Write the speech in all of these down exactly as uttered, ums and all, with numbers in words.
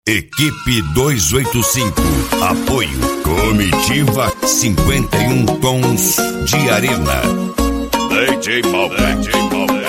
Equipe duzentos e oitenta e cinco. Apoio Comitiva cinquenta e um Tons de Arena. D J Mal, D J Mal, D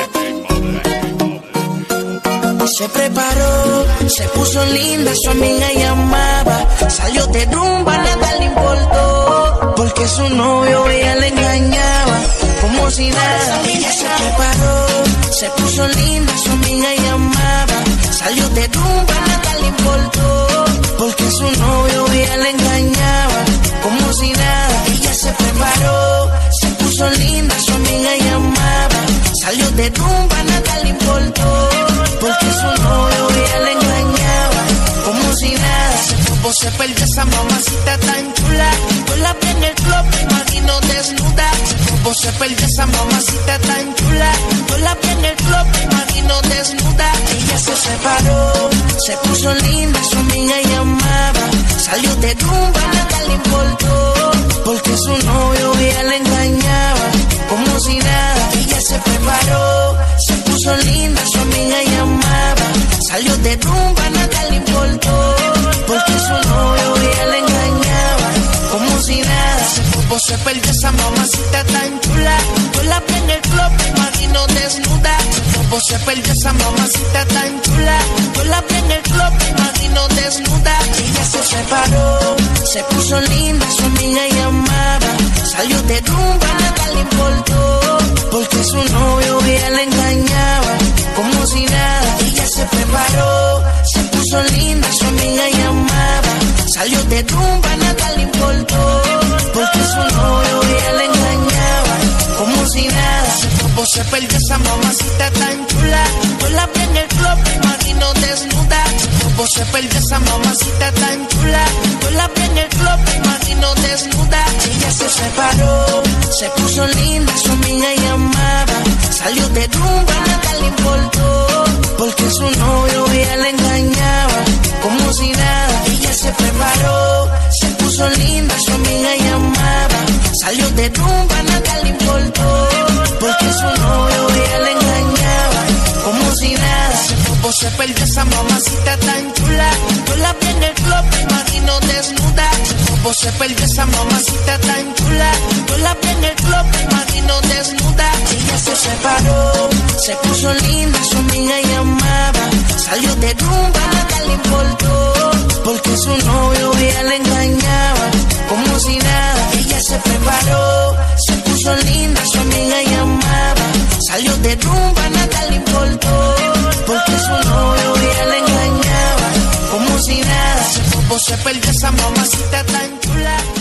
J Mal. Se preparó, se puso linda, su amiga llamaba. Salió de rumba, nada le importó, porque su novio ella le engañaba, como si nada. Ella se preparó, se puso linda, su amiga llamaba. Salió de rumba, nada le importó, porque su novio ella le engañaba, como si nada. Ella se preparó, se puso linda, su amiga llamaba. Salió de rumba, nada le importó, porque su novio ella le engañaba, como si nada. Se, se perdió esa mamacita tan chula, yo la vi en el club, me imagino desnuda. Vos se perdió esa mamacita tan chula, yo la vi en el club, me imagino desnuda. Ella se separó, se puso linda, su amiga llamaba. Salió de rumba, nada le importó, porque su novio ella le engañaba, como si nada. Ella se preparó, se puso linda, su amiga llamaba. Salió de rumba, nada le importó, porque su novio ella le engañaba, como si nada. Vos se perdió esa mamacita tan chula, yo la vi en el club, me imagino desnuda. Vos se perdió esa mamacita tan chula, yo la vi en el club, me imagino desnuda. Ella se separó, se puso linda, su amiga llamaba. Salió de rumba, nada le importó, porque su novio ella le engañaba, como si nada. Ella se preparó, se puso linda, su amiga llamaba. Salió de rumba, nada le importó, porque su novio ella le engañaba, como si nada. Vos se perdió esa mamacita tan chula, yo la vi en el club, me imagino desnuda. Vos se perdió esa mamacita tan chula, yo la vi en el club, me imagino desnuda. Ella se separó, se puso linda, su amiga llamaba. Salió de rumba, nada le importó, porque su novio ella le engañaba, como si nada. Ella se preparó, se puso linda, su amiga llamaba. Salió de rumba, nada le importó, porque su novio ella le engañaba, como si nada. Vos se perdió esa mamacita tan chula, yo la vi en el club, me imagino desnuda. Vos se perdió esa mamacita tan chula, yo la vi en el club, me imagino desnuda. Ella se separó, se puso linda, su amiga llamaba. Salió de rumba, nada le importó, porque su novio ella le engañaba, como si nada. Ella se preparó, se puso linda, su amiga llamaba. Salió de rumba, nada le importó, porque su novio ella le engañaba, como si nada. Vos se perdió esa mamacita tan chula.